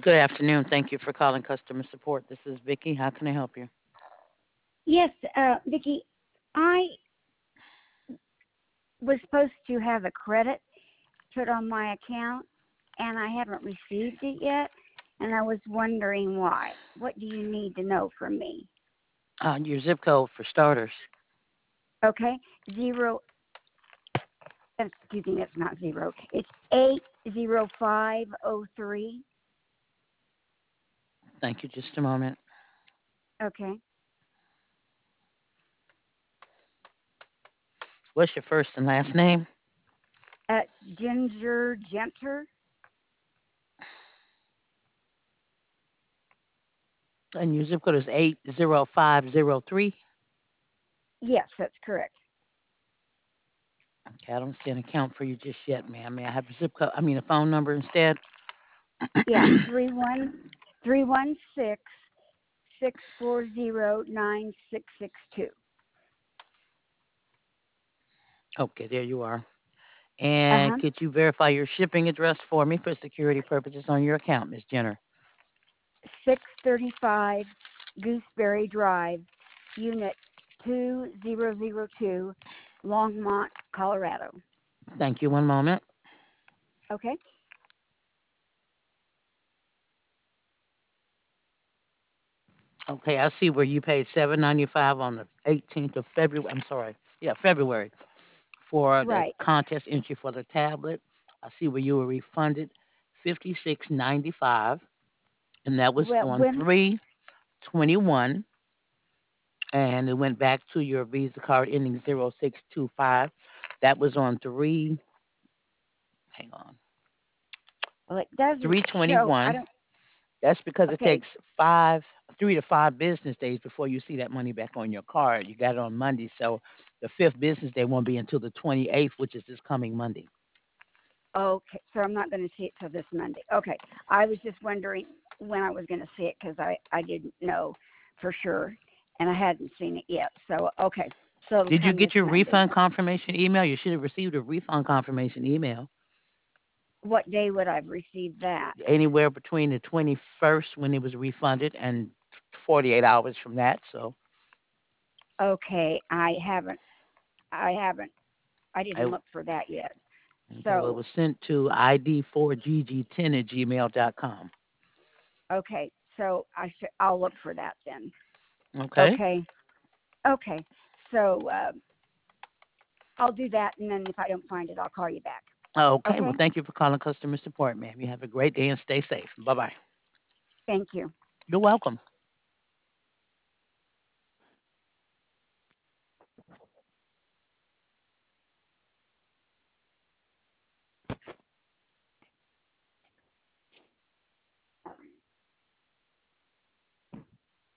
Good afternoon. Thank you for calling customer support. This is Vicky. How can I help you? Yes, Vicki, I was supposed to have a credit put on my account, and I haven't received it yet, and I was wondering why. What do you need to know from me? Your zip code for starters. Okay, zero. Excuse me, that's not zero. It's 80503. Thank you. Just a moment. Okay, What's your first and last name? Ginger Genter. And your zip code is 80503. Yes, that's correct. Okay, I don't see an account for you just yet, ma'am. May I have a zip code? I mean, a phone number instead? Yeah, 31316 6409662. Okay, there you are. Uh And huh. could you verify your shipping address for me for security purposes on your account, Miss Jenner? 635 Gooseberry Drive, Unit 2002, Longmont, Colorado. Thank you. One moment. Okay? Okay, I see where you paid $7.95 on the 18th of February. I'm sorry. Yeah, February for the Right. contest entry for the tablet. I see where you were refunded 56.95, and that was Well, on when, 3/21, and it went back to your Visa card ending 0625. That was on 3, hang on, well, it doesn't show. I 3/21. don't, That's because it okay, takes 3 to 5 business days before you see that money back on your card. You got it on Monday, so the fifth business day won't be until the 28th, which is this coming Monday. okay, so I'm not going to see it till this Monday. Okay. I was just wondering when I was going to see it because I didn't know for sure and I hadn't seen it yet. So, okay. So it'll Did you come this get your Monday. refund confirmation email? You should have received a refund confirmation email What day would I receive that? anywhere between the 21st when it was refunded and 48 hours from that. So Okay, I haven't. I I, didn't look for that yet. okay, well, it So, was sent to id4gg10 at gmail.com. okay, so I'll look for that then. Okay. Okay, okay. So I'll do that, and then if I don't find it, I'll call you back. Okay. Well, Okay. thank you for calling customer support, ma'am. You have a great day and stay safe. Bye bye. Thank you. You're welcome.